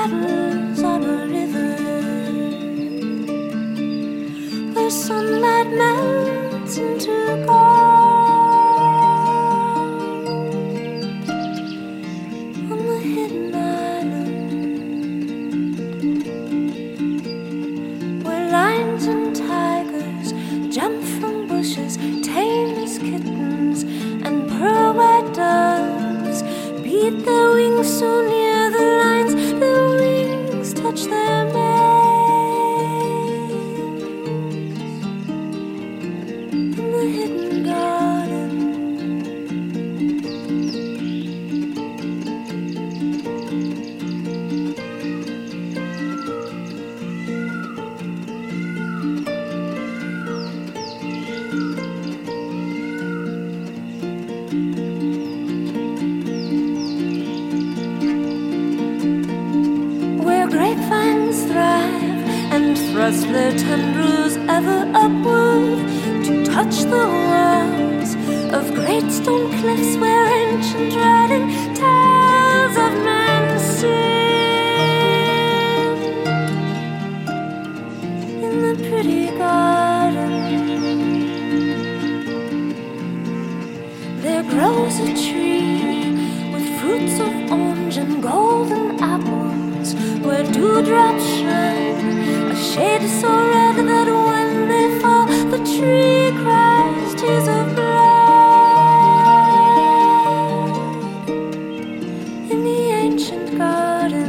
paddles on a river where sunlight melts into gold on the hidden island where lions and tigers jump from bushes, tame as kittens, and pearl white doves beat their wings so near the lines, their wings touch their manes in the hidden garden. Grapevines thrive and thrust their tendrils ever upward to touch the walls of great stone cliffs where ancient writing tales of men sing. In the pretty garden there grows a tree with fruits of orange and golden apples, where dewdrops shine, a shade so red that when they fall, the tree cries tears of blood in the ancient garden.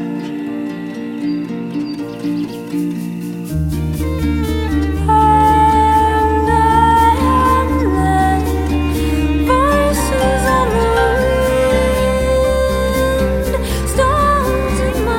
And I am led, voices on the wind, stones in my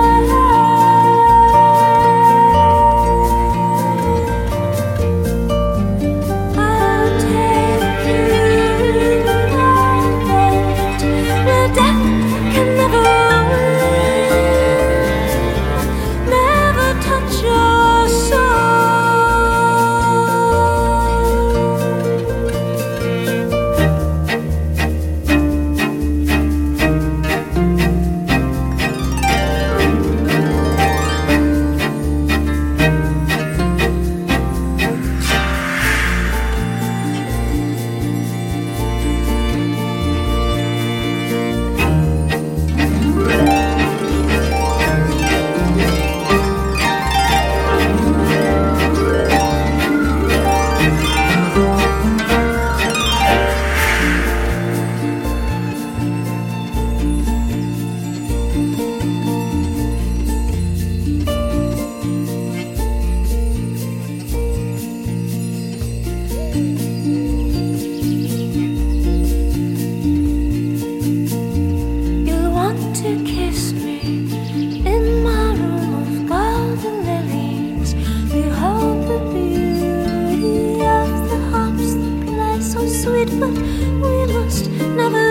but we must never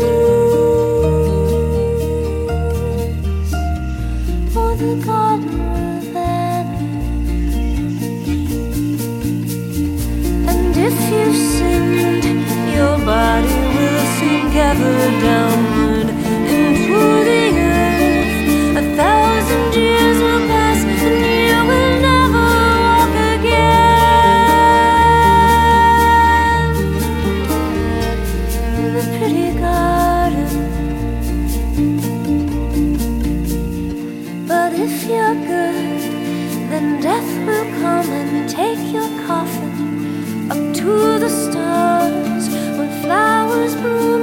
kiss, for the garden will vanish. And if you've sinned, your body will soon gather downward into the earth. 1,000 years will pass and you will never walk again in the pretty garden. But if you're good, then death will come and take your coffin up to the stars when flowers bloom.